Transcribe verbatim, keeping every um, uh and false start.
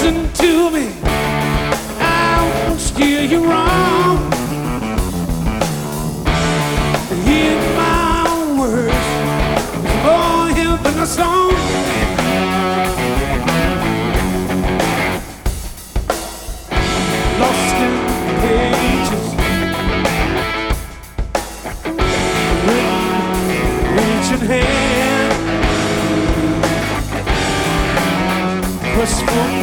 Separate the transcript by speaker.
Speaker 1: listen to me, I won't steer you wrong. Hear my own words, it's more here than a song. Lost in pages, written, reaching hand, quest for